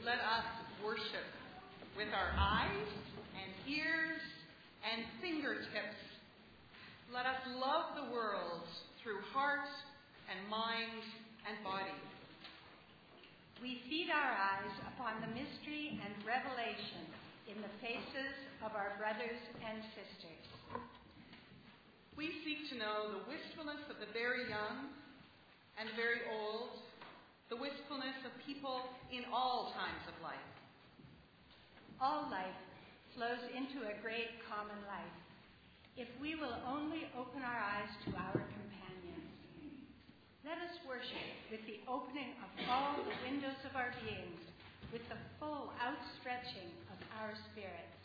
let us worship with our eyes and ears and fingertips. Let us love the world through heart and mind and body. We feed our eyes upon the mystery and revelation in the faces of our brothers and sisters. We seek to know the wistfulness of the very young and the very old, the wistfulness of people in all times of life. All life flows into a great common life, if we will only open our eyes to our companions. Let us worship with the opening of all the windows of our beings, with the full outstretching of our spirits.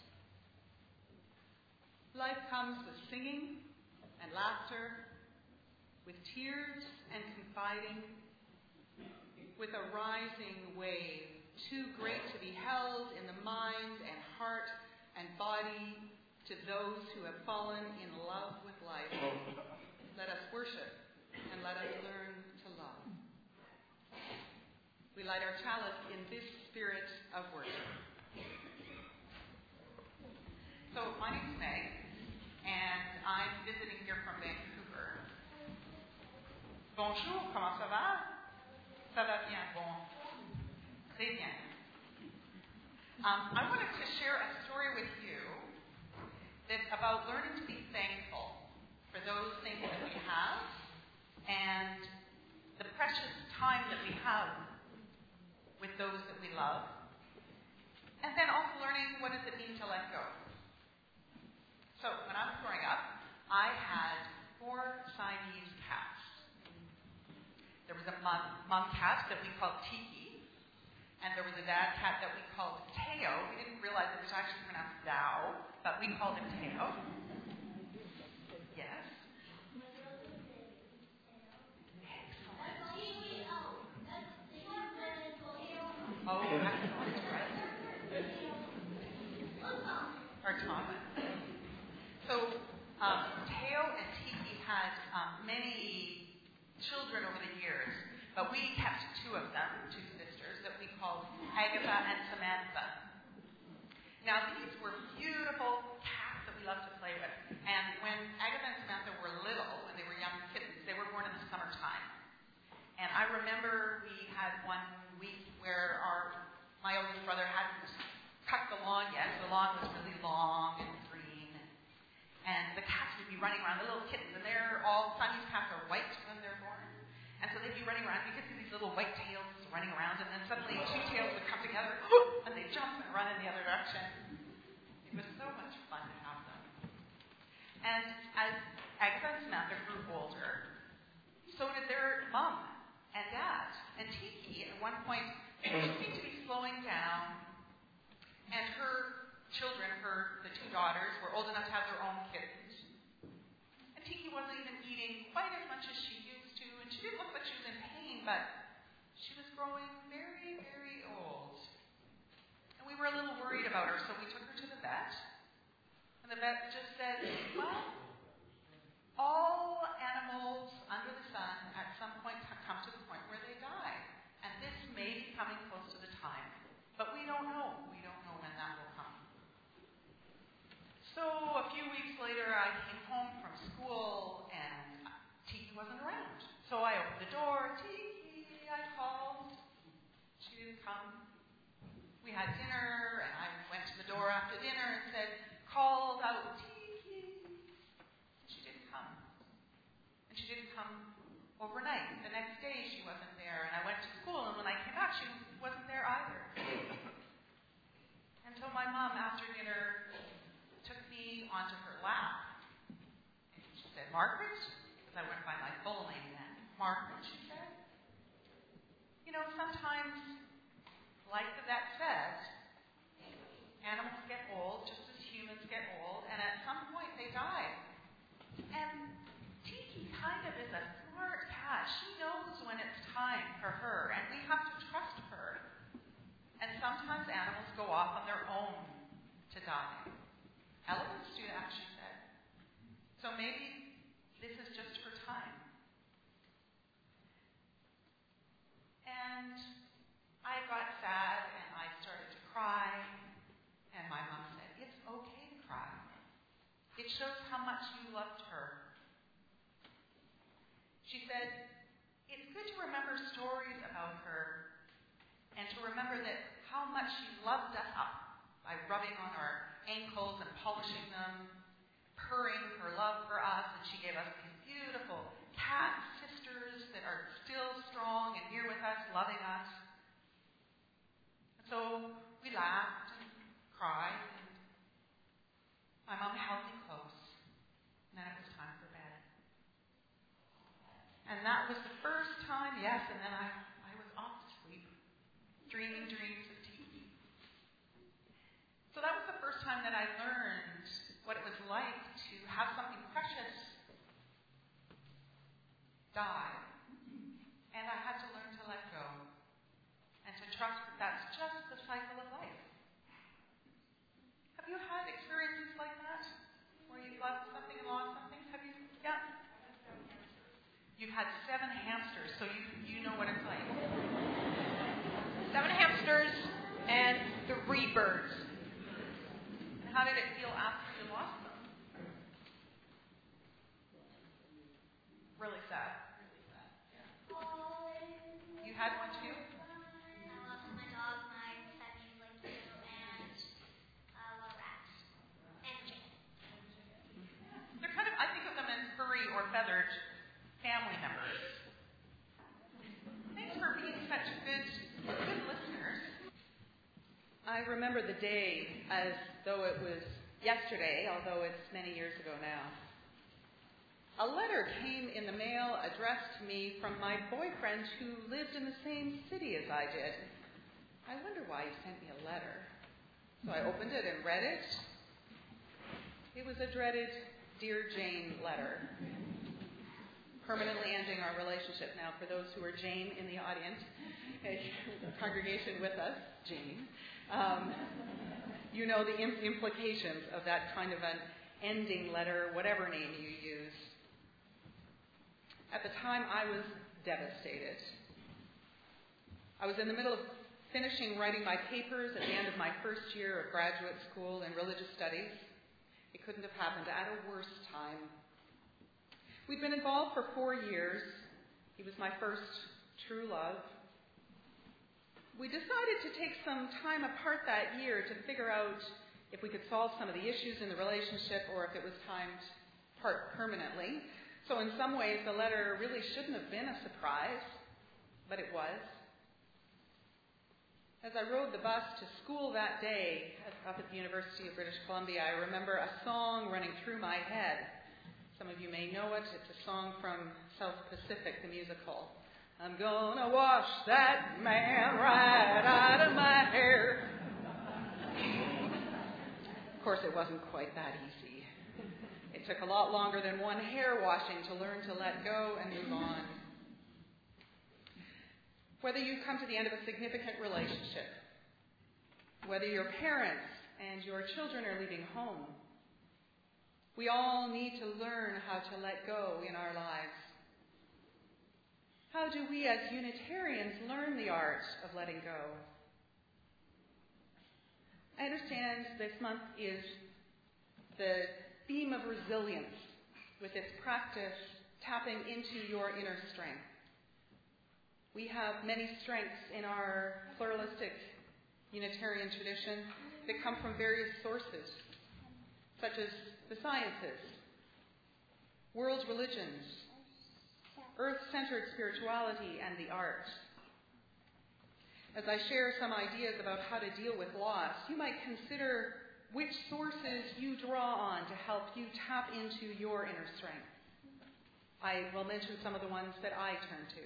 Life comes with singing and laughter, with tears and confiding, with a rising wave, too great to be held in the mind and heart and body to those who have fallen in love with life. Let us worship and let us learn to love. We light our chalice in this spirit of worship. So my name's Meg, and I'm visiting here from Vancouver. Bonjour, comment ça va? Ça va bien, bon. Très bien. I wanted to share a story with you that's about learning to be thankful for those things that we have and the precious time that we have with those that we love. And then also learning what does it mean to let go. So when I was growing up, I had 4 Siamese cats. There was a mom cat that we called Tiki, and there was a dad cat that we called Teo. We didn't realize it was actually pronounced Thou, but we called him Teo. Yes. Oh, excellent, right? Or Thomas. So, Teo and Tiki had many children over the years, but we kept 2 of them, 2 sisters, that we called Agatha and Samantha. Now, these were beautiful cats that we loved to play with. And when Agatha and Samantha were little, when they were young kittens, they were born in the summertime. And I remember we had one week where my oldest brother hadn't cut the lawn yet. The lawn was really long and green. And the cats would be running around, the little kittens, and Siamese cats are white when they're born. And so they'd be running around. You could see these little white tails running around, and then suddenly 2 tails would come together, and they'd jump and run in the other direction. It was so much fun to have them. And as Agatha and Samantha grew older, so did their mom and dad. And Tiki, at one point, seemed to be slowing down, and her children, the 2 daughters, were old enough to have their own kittens. And Tiki wasn't even eating quite as much as she used to, and she didn't look like she was in pain, but she was growing very, very old. And we were a little worried about her, so we took her to the vet. And the vet just said, well, all animals under the sun at some point come to the point where they die. And this may be coming close to the time. But we don't know. We don't know when that will come. So a few weeks later, I came home from school, and Tiki wasn't around. So I opened the door. Tiki, I called. She didn't come. We had dinner, and I went to the door after dinner and called out, Tiki. She didn't come. And she didn't come overnight. The next day, she wasn't there. And I went to school, and when I came back, she wasn't there either. And so my mom, after dinner, took me onto her lap. And she said, Margaret, because I went by my full name then. Margaret, she said. You know, sometimes, like the vet said, animals get old just as humans get old, and at some point they die. And Tiki kind of is a smart cat. She knows when it's time for her, and we have to trust her. And sometimes animals go off on their own to die. Elephants do that, she said. So maybe this is just her time. And I got sad, and I shows how much you loved her. She said, it's good to remember stories about her and to remember that how much she loved us up by rubbing on our ankles and polishing them, purring her love for us, and she gave us these beautiful cat sisters that are still strong and here with us, loving us. And so we laughed and cried, and my mom held me close, and then it was time for bed. And that was the first time, yes, and then I was off to sleep, dreaming dreams of Tiki. So that was the first time that I learned what it was like to have something precious die. And I had to learn to let go and to trust that that's just the cycle of life. Have you had experiences like that? Where you've loved something and lost something? Have you? Yeah? You've had 7 hamsters, so you know what it's like. 7 hamsters and 3 birds. And how did it feel after you lost them? Really sad. Really sad. Yeah. You had one too? I lost my dog, my Siamese Lynx, and a little rat. And a chicken. They're kind of, I think of them as furry or feathered family members. Thanks for being such good listeners. I remember the day as though it was yesterday, although it's many years ago now. A letter came in the mail addressed to me from my boyfriend who lived in the same city as I did. I wonder why he sent me a letter. So I opened it and read it. It was a dreaded Dear Jane letter, permanently ending our relationship. Now, for those who are Jane in the audience, a congregation with us, Jane, you know the implications of that kind of an ending letter, whatever name you use. At the time, I was devastated. I was in the middle of finishing writing my papers at the end of my first year of graduate school in religious studies. It couldn't have happened at a worse time. We'd been involved for 4 years. He was my first true love. We decided to take some time apart that year to figure out if we could solve some of the issues in the relationship or if it was time to part permanently. So in some ways, the letter really shouldn't have been a surprise, but it was. As I rode the bus to school that day up at the University of British Columbia, I remember a song running through my head. Some of you may know it. It's a song from South Pacific, the musical. I'm gonna wash that man right out of my hair. Of course, it wasn't quite that easy. It took a lot longer than one hair washing to learn to let go and move on. Whether you come to the end of a significant relationship, whether your parents and your children are leaving home, we all need to learn how to let go in our lives. How do we as Unitarians learn the art of letting go? I understand this month is the theme of resilience, with its practice tapping into your inner strength. We have many strengths in our pluralistic Unitarian tradition that come from various sources, such as the sciences, world religions, earth-centered spirituality, and the arts. As I share some ideas about how to deal with loss, you might consider which sources you draw on to help you tap into your inner strength. I will mention some of the ones that I turn to.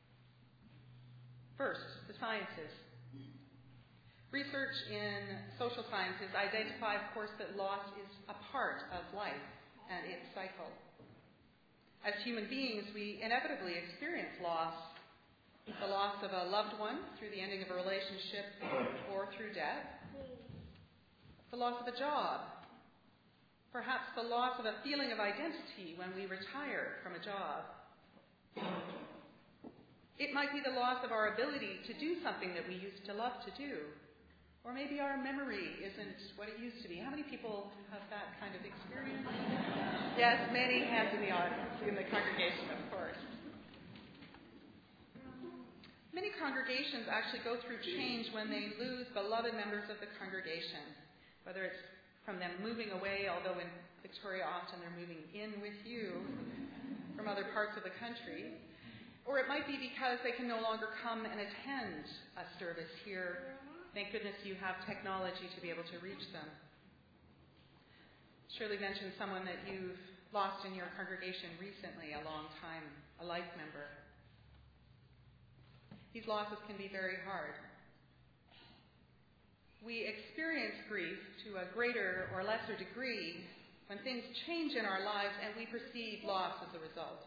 First, the sciences. Research in social sciences identify, of course, that loss is a part of life and its cycle. As human beings, we inevitably experience loss. The loss of a loved one through the ending of a relationship or through death. The loss of a job. Perhaps the loss of a feeling of identity when we retire from a job. It might be the loss of our ability to do something that we used to love to do, Or maybe our memory isn't what it used to be. How many people have that kind of experience? Yes, many hands in the audience, in the congregation, of course. Many congregations actually go through change when they lose beloved members of the congregation, whether it's from them moving away, although in Victoria often they're moving in with you from other parts of the country, or it might be because they can no longer come and attend a service here. Thank goodness you have technology to be able to reach them. Shirley mentioned someone that you've lost in your congregation recently, a long time, a life member. These losses can be very hard. We experience grief to a greater or lesser degree when things change in our lives and we perceive loss as a result.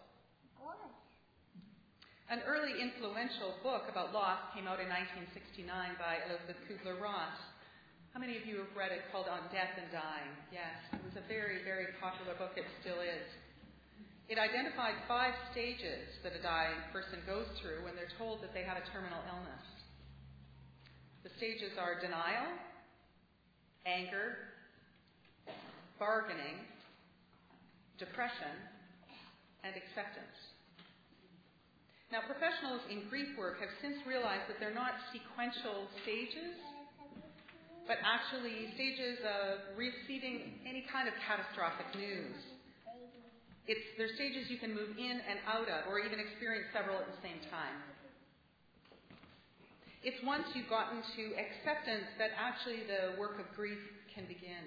An early influential book about loss came out in 1969 by Elizabeth Kubler-Ross. How many of you have read it, called On Death and Dying? Yes, it was a very, very popular book. It still is. It identified 5 stages that a dying person goes through when they're told that they have a terminal illness. The stages are denial, anger, bargaining, depression, and acceptance. Now, professionals in grief work have since realized that they're not sequential stages, but actually stages of receiving any kind of catastrophic news. They're stages you can move in and out of, or even experience several at the same time. It's once you've gotten to acceptance that actually the work of grief can begin.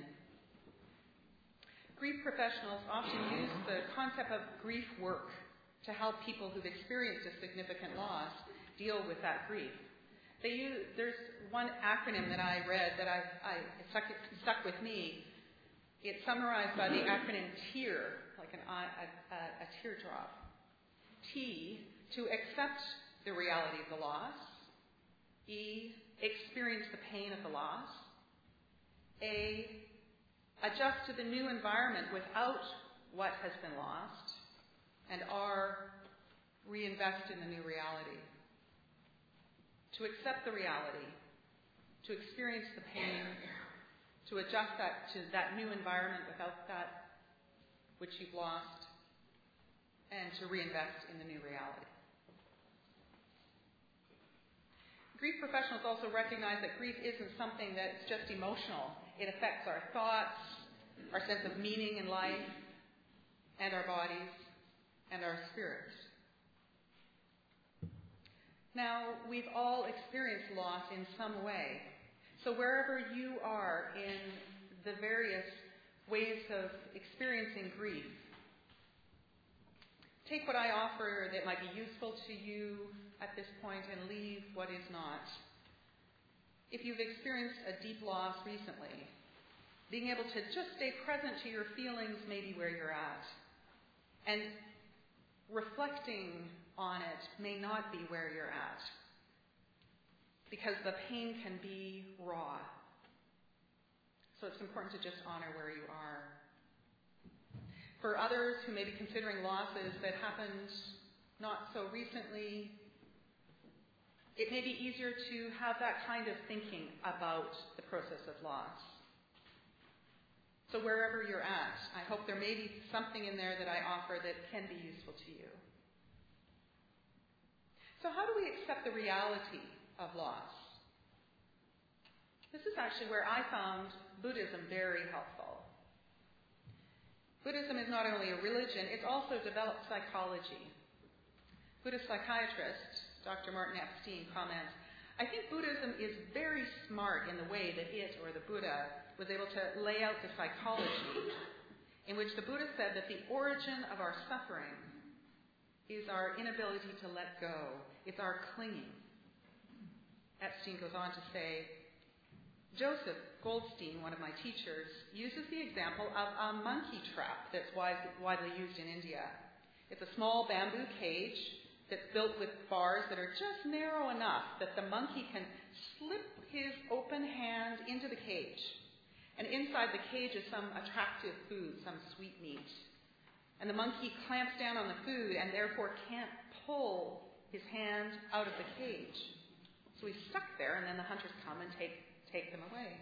Grief professionals often use the concept of grief work to help people who've experienced a significant loss deal with that grief. There's one acronym that I read that it stuck with me. It's summarized by the acronym TEAR, like a teardrop. T, to accept the reality of the loss. E, experience the pain of the loss. A, adjust to the new environment without what has been lost. And R, reinvest in the new reality. To accept the reality, to experience the pain, to adjust that to that new environment without that which you've lost, and to reinvest in the new reality. Grief professionals also recognize that grief isn't something that's just emotional. It affects our thoughts, our sense of meaning in life, and our bodies, and our spirits. Now, we've all experienced loss in some way. So wherever you are in the various ways of experiencing grief, take what I offer that might be useful to you at this point and leave what is not. If you've experienced a deep loss recently, being able to just stay present to your feelings may be where you're at. And reflecting on it may not be where you're at, because the pain can be raw. So it's important to just honor where you are. For others who may be considering losses that happened not so recently, it may be easier to have that kind of thinking about the process of loss. So wherever you're at, I hope there may be something in there that I offer that can be useful to you. So how do we accept the reality of loss? This is actually where I found Buddhism very helpful. Buddhism is not only a religion, it's also developed psychology. Buddhist psychiatrist Dr. Martin Epstein comments, I think Buddhism is very smart in the way that it, or the Buddha, was able to lay out the psychology in which the Buddha said that the origin of our suffering is our inability to let go. It's our clinging. Epstein goes on to say, Joseph Goldstein, one of my teachers, uses the example of a monkey trap that's widely used in India. It's a small bamboo cage that's built with bars that are just narrow enough that the monkey can slip his open hand into the cage. And inside the cage is some attractive food, some sweetmeat. And the monkey clamps down on the food and therefore can't pull his hand out of the cage. So he's stuck there, and then the hunters come and take take them away.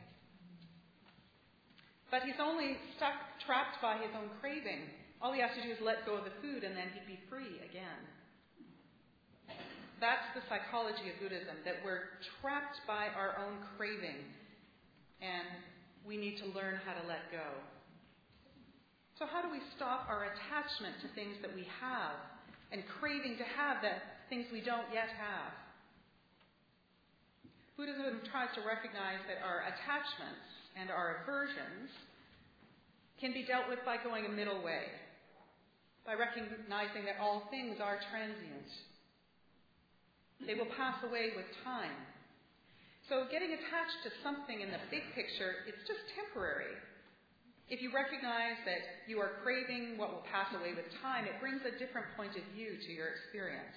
But he's only trapped by his own craving. All he has to do is let go of the food and then he'd be free again. That's the psychology of Buddhism, that we're trapped by our own craving and we need to learn how to let go. So how do we stop our attachment to things that we have and craving to have the things we don't yet have? Buddhism tries to recognize that our attachments and our aversions can be dealt with by going a middle way, by recognizing that all things are transient. They will pass away with time. So getting attached to something in the big picture, it's just temporary. If you recognize that you are craving what will pass away with time, it brings a different point of view to your experience.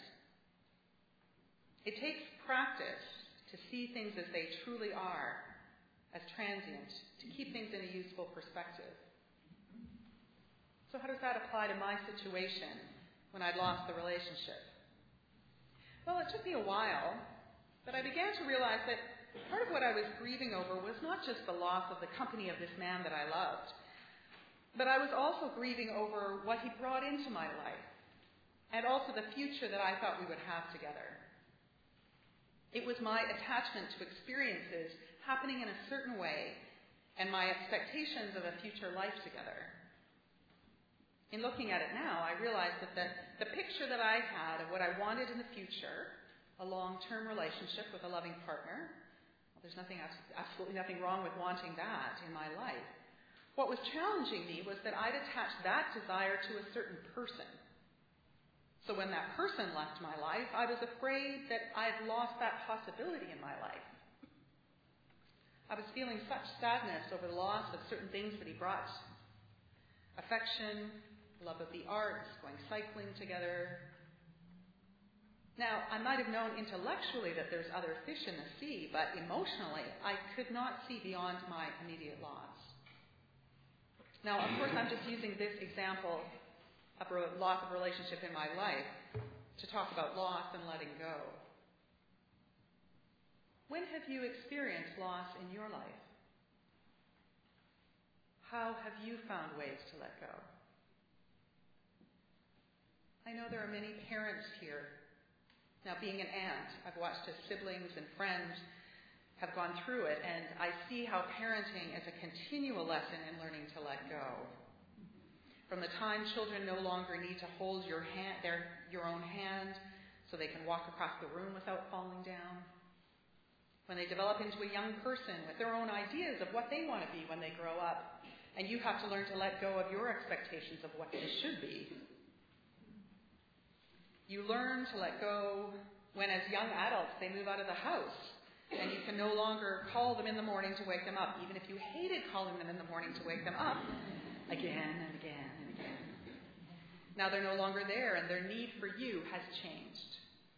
It takes practice to see things as they truly are, as transient, to keep things in a useful perspective. So how does that apply to my situation when I'd lost the relationship? Well, it took me a while, but I began to realize that part of what I was grieving over was not just the loss of the company of this man that I loved, but I was also grieving over what he brought into my life, and also the future that I thought we would have together. It was my attachment to experiences happening in a certain way, and my expectations of a future life together. In looking at it now, I realize that the picture that I had of what I wanted in the future, a long-term relationship with a loving partner, well, there's absolutely nothing wrong with wanting that in my life. What was challenging me was that I'd attached that desire to a certain person. So when that person left my life, I was afraid that I'd lost that possibility in my life. I was feeling such sadness over the loss of certain things that he brought. Affection, love of the arts, going cycling together. Now, I might have known intellectually that there's other fish in the sea, but emotionally, I could not see beyond my immediate loss. Now, of course, I'm just using this example of loss of relationship in my life to talk about loss and letting go. When have you experienced loss in your life? How have you found ways to let go? I know there are many parents here. Now, being an aunt, I've watched as siblings and friends have gone through it, and I see how parenting is a continual lesson in learning to let go. From the time children no longer need to hold your own hand so they can walk across the room without falling down. When they develop into a young person with their own ideas of what they want to be when they grow up, and you have to learn to let go of your expectations of what they should be. You learn to let go when, as young adults, they move out of the house, and you can no longer call them in the morning to wake them up, even if you hated calling them in the morning to wake them up, again and again and again. Now they're no longer there, and their need for you has changed.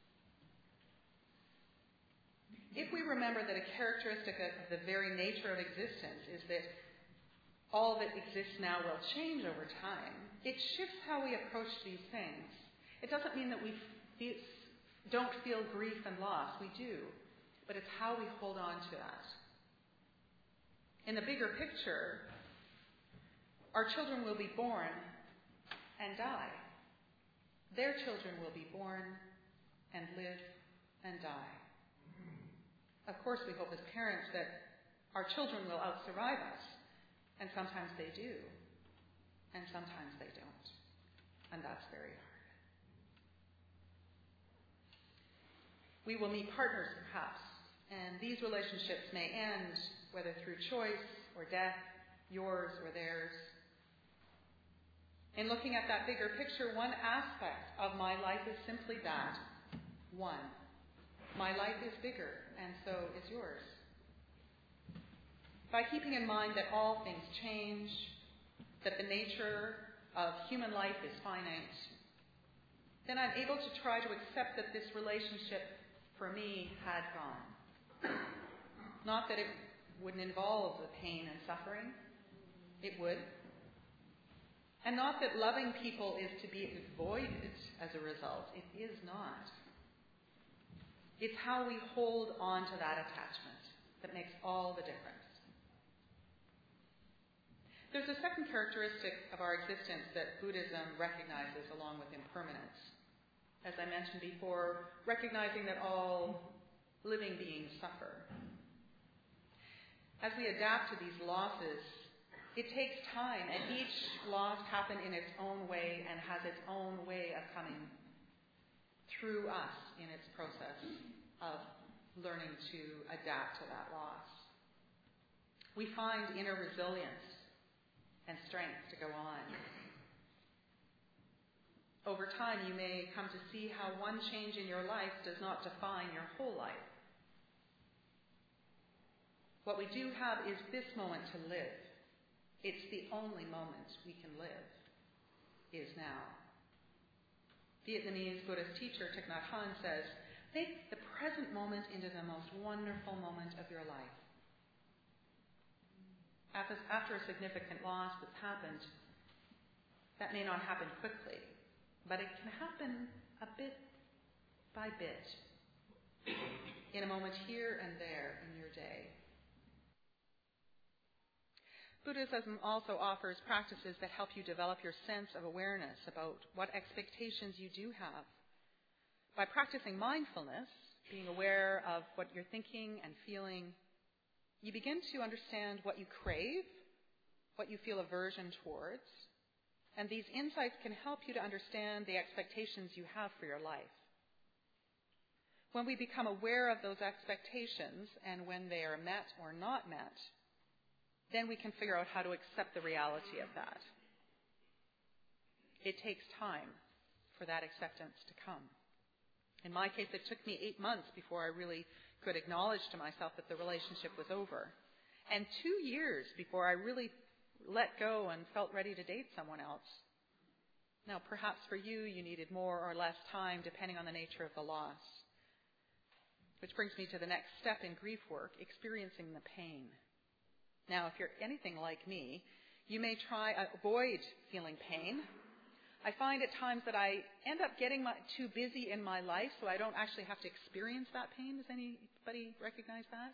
If we remember that a characteristic of the very nature of existence is that all that exists now will change over time, it shifts how we approach these things. It doesn't mean that we don't feel grief and loss. We do. But it's how we hold on to that. In the bigger picture, our children will be born and die. Their children will be born and live and die. Of course, we hope as parents that our children will outsurvive us. And sometimes they do. And sometimes they don't. And that's very hard. We will meet partners, perhaps, and these relationships may end, whether through choice or death, yours or theirs. In looking at that bigger picture, one aspect of my life is simply that. One. My life is bigger, and so is yours. By keeping in mind that all things change, that the nature of human life is finite, then I'm able to try to accept that this relationship for me had gone. Not that it wouldn't involve the pain and suffering. It would. And not that loving people is to be avoided as a result. It is not. It's how we hold on to that attachment that makes all the difference. There's a second characteristic of our existence that Buddhism recognizes along with impermanence. As I mentioned before, recognizing that all living beings suffer. As we adapt to these losses, it takes time, and each loss happens in its own way and has its own way of coming through us in its process of learning to adapt to that loss. We find inner resilience and strength to go on. Over time, you may come to see how one change in your life does not define your whole life. What we do have is this moment to live. It's the only moment we can live, is now. Vietnamese Buddhist teacher Thich Nhat Hanh says, make the present moment into the most wonderful moment of your life. After a significant loss that's happened, that may not happen quickly, but it can happen a bit by bit, in a moment here and there in your day. Buddhism also offers practices that help you develop your sense of awareness about what expectations you do have. By practicing mindfulness, being aware of what you're thinking and feeling, you begin to understand what you crave, what you feel aversion towards, and these insights can help you to understand the expectations you have for your life. When we become aware of those expectations and when they are met or not met, then we can figure out how to accept the reality of that. It takes time for that acceptance to come. In my case, it took me 8 months before I really could acknowledge to myself that the relationship was over. And 2 years before I really let go and felt ready to date someone else. Now, perhaps for you, you needed more or less time depending on the nature of the loss. Which brings me to the next step in grief work, experiencing the pain. Now, if you're anything like me, you may try avoid feeling pain. I find at times that I end up getting too busy in my life so I don't actually have to experience that pain. Does anybody recognize that?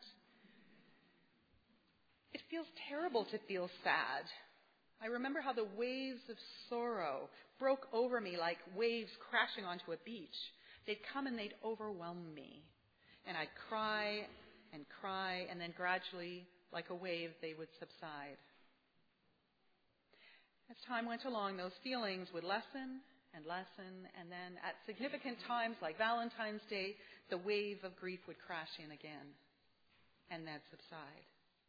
It feels terrible to feel sad. I remember how the waves of sorrow broke over me like waves crashing onto a beach. They'd come and they'd overwhelm me. And I'd cry, and then gradually, like a wave, they would subside. As time went along, those feelings would lessen, and then at significant times like Valentine's Day, the wave of grief would crash in again, and then subside.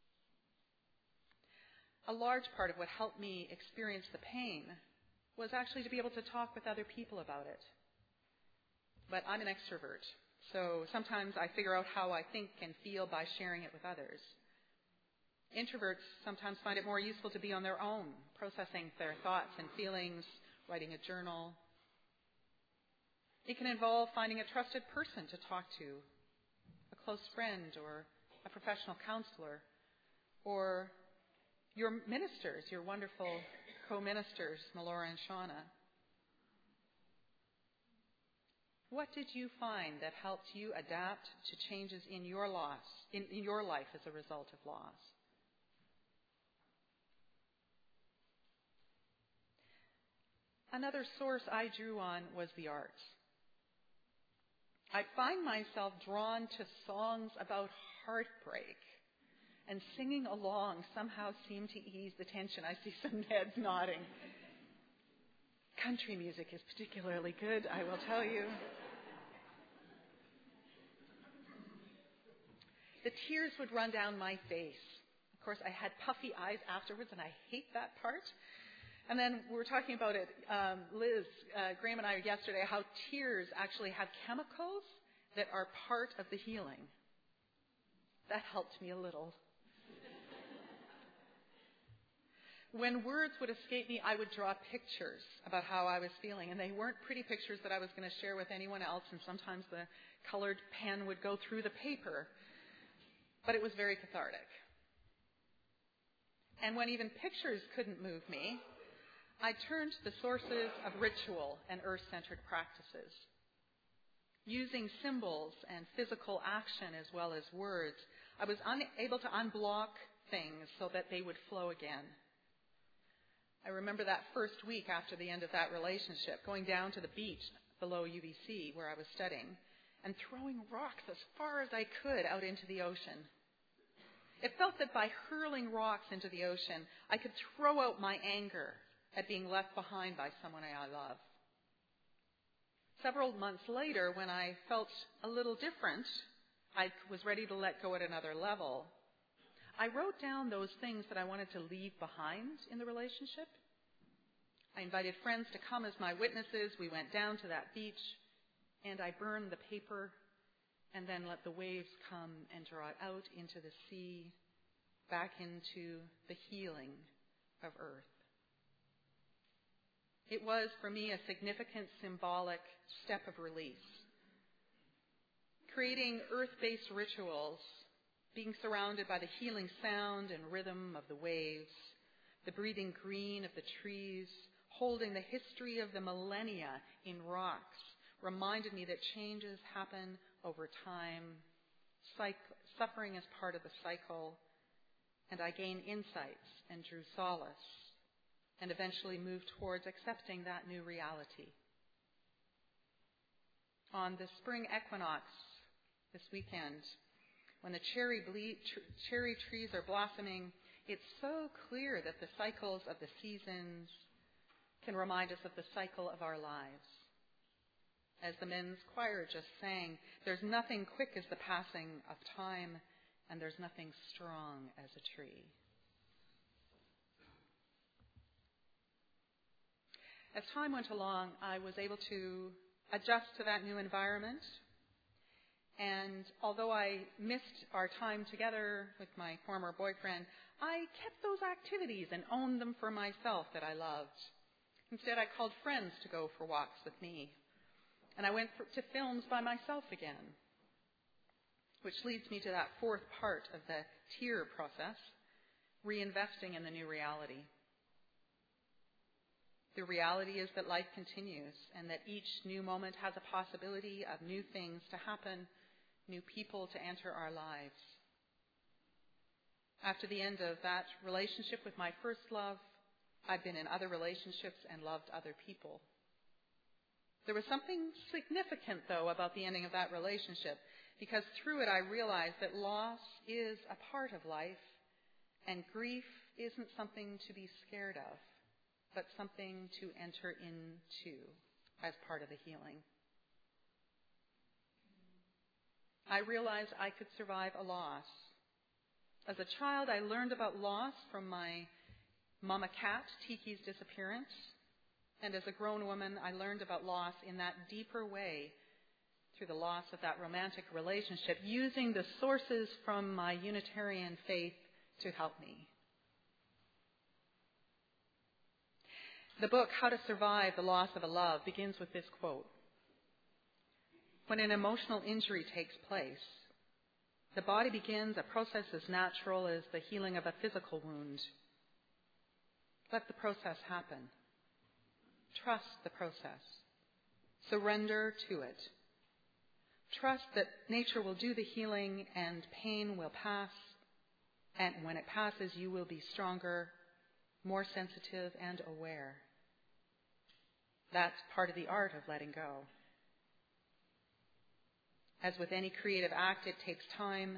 A large part of what helped me experience the pain was actually to be able to talk with other people about it. But I'm an extrovert, so sometimes I figure out how I think and feel by sharing it with others. Introverts sometimes find it more useful to be on their own, processing their thoughts and feelings, writing a journal. It can involve finding a trusted person to talk to, a close friend or a professional counselor, or your ministers, your wonderful co-ministers, Melora and Shauna. What did you find that helped you adapt to changes in your life as a result of loss? Another source I drew on was the arts. I find myself drawn to songs about heartbreak, and singing along somehow seemed to ease the tension. I see some heads nodding. Country music is particularly good, I will tell you. The tears would run down my face. Of course, I had puffy eyes afterwards, and I hate that part. And then we were talking about it, Liz, Graham and I yesterday, how tears actually have chemicals that are part of the healing. That helped me a little. When words would escape me, I would draw pictures about how I was feeling. And they weren't pretty pictures that I was going to share with anyone else. And sometimes the colored pen would go through the paper. But it was very cathartic. And when even pictures couldn't move me, I turned to the sources of ritual and earth-centered practices. Using symbols and physical action as well as words, I was unable to unblock things so that they would flow again. I remember that first week after the end of that relationship, going down to the beach below UBC where I was studying and throwing rocks as far as I could out into the ocean. It felt that by hurling rocks into the ocean, I could throw out my anger at being left behind by someone I love. Several months later, when I felt a little different, I was ready to let go at another level. I wrote down those things that I wanted to leave behind in the relationship. I invited friends to come as my witnesses. We went down to that beach, and I burned the paper and then let the waves come and draw it out into the sea, back into the healing of earth. It was, for me, a significant symbolic step of release. Creating earth-based rituals, being surrounded by the healing sound and rhythm of the waves, the breathing green of the trees, holding the history of the millennia in rocks, reminded me that changes happen over time, suffering is part of the cycle, and I gained insights and drew solace, and eventually moved towards accepting that new reality. On the spring equinox this weekend, when the cherry trees are blossoming, it's so clear that the cycles of the seasons can remind us of the cycle of our lives. As the men's choir just sang, there's nothing quick as the passing of time, and there's nothing strong as a tree. As time went along, I was able to adjust to that new environment. And although I missed our time together with my former boyfriend, I kept those activities and owned them for myself that I loved. Instead, I called friends to go for walks with me. And I went to films by myself again, which leads me to that fourth part of the TEAR process, reinvesting in the new reality. The reality is that life continues and that each new moment has a possibility of new things to happen, new people to enter our lives. After the end of that relationship with my first love, I've been in other relationships and loved other people. There was something significant, though, about the ending of that relationship, because through it I realized that loss is a part of life, and grief isn't something to be scared of, but something to enter into as part of the healing. I realized I could survive a loss. As a child, I learned about loss from my mama cat, Tiki's disappearance. And as a grown woman, I learned about loss in that deeper way through the loss of that romantic relationship, using the sources from my Unitarian faith to help me. The book, How to Survive the Loss of a Love, begins with this quote. When an emotional injury takes place, the body begins a process as natural as the healing of a physical wound. Let the process happen. Trust the process. Surrender to it. Trust that nature will do the healing and pain will pass. And when it passes, you will be stronger, more sensitive and aware. That's part of the art of letting go. As with any creative act, it takes time.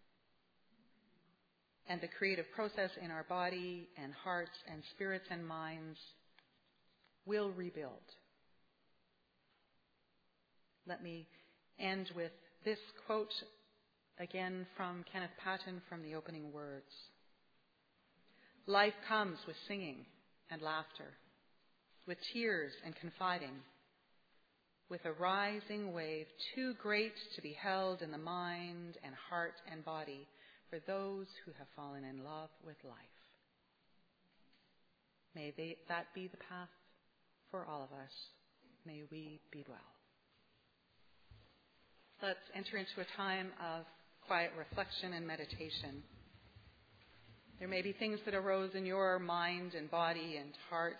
And the creative process in our body and hearts and spirits and minds will rebuild. Let me end with this quote again from Kenneth Patton from the opening words. Life comes with singing and laughter, with tears and confiding, with a rising wave too great to be held in the mind and heart and body for those who have fallen in love with life. May that be the path for all of us. May we be well. Let's enter into a time of quiet reflection and meditation. There may be things that arose in your mind and body and heart,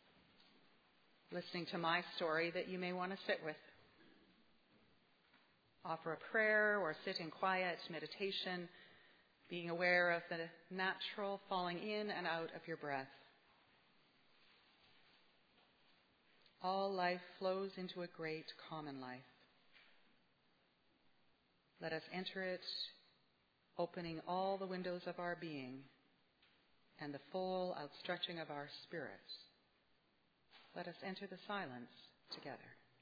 listening to my story, that you may want to sit with. offer a prayer or sit in quiet meditation, being aware of the natural falling in and out of your breath. All life flows into a great common life. Let us enter it, opening all the windows of our being and the full outstretching of our spirits. Let us enter the silence together.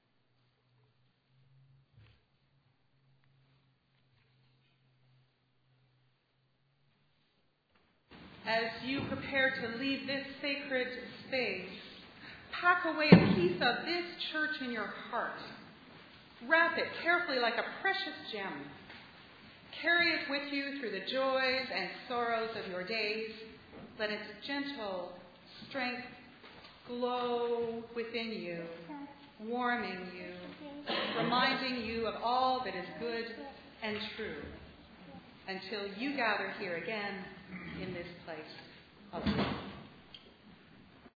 As you prepare to leave this sacred space, pack away a piece of this church in your heart. Wrap it carefully like a precious gem. Carry it with you through the joys and sorrows of your days. Let its gentle strength glow within you, warming you, reminding you of all that is good and true, until you gather here again in this place of